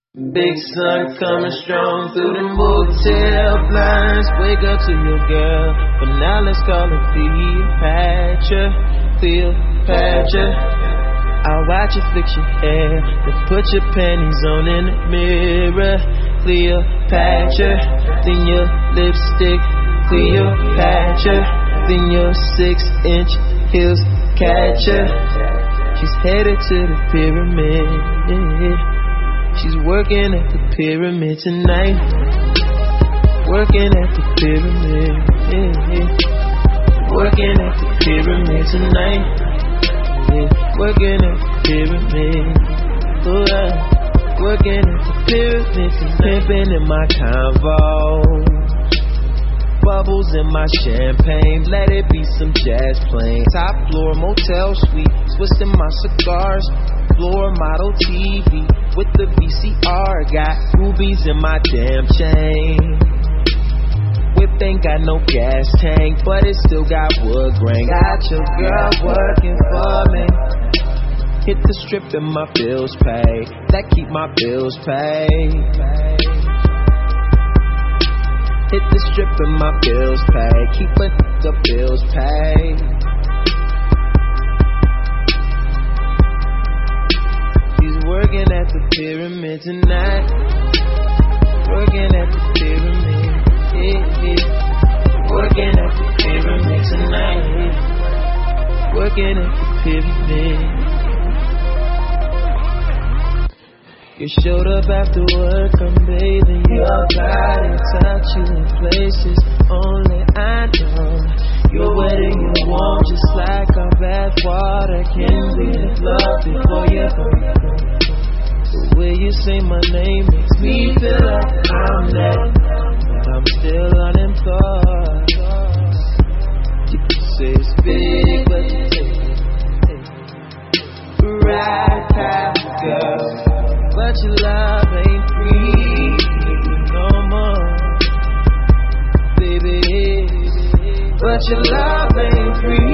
Big sun coming strong through the motel blinds. Wake up to your girl, but now let's call it Cleopatra. I'll watch you fix your hair, then put your panties on in the mirror. Cleopatra, then your lipstick. Cleopatra, then your 6-inch heels catch her. She's headed to the pyramid. She's working at the pyramid tonight. Working at the pyramid. Working at the pyramid tonight. Working at the pyramid. Working at the pyramid. Pimping in my convo. Bubbles in my champagne. Let it be some jazz playing. Top floor motel suite. Twisting my cigars. Floor model TV with the VCR. Got rubies in my damn chain. Whip ain't got no gas tank, but it still got wood grain. Got your girl working for me. Hit the strip and my bills paid. That keep my bills paid. Hit the strip and my bills paid. Keep the bills paid. Working at the pyramid tonight. Working at the pyramid. Working at the pyramid tonight. Working at the pyramid. You showed up after work, I'm bathing your body, touch you in places only I know. You're wet and you're warm, just like our bath water. Can we love before you go? The way you say my name makes me feel like I'm late, but I'm still unemployed. You can say it's big, but right past, girl. But your love ain't free no more, baby. But your love ain't free.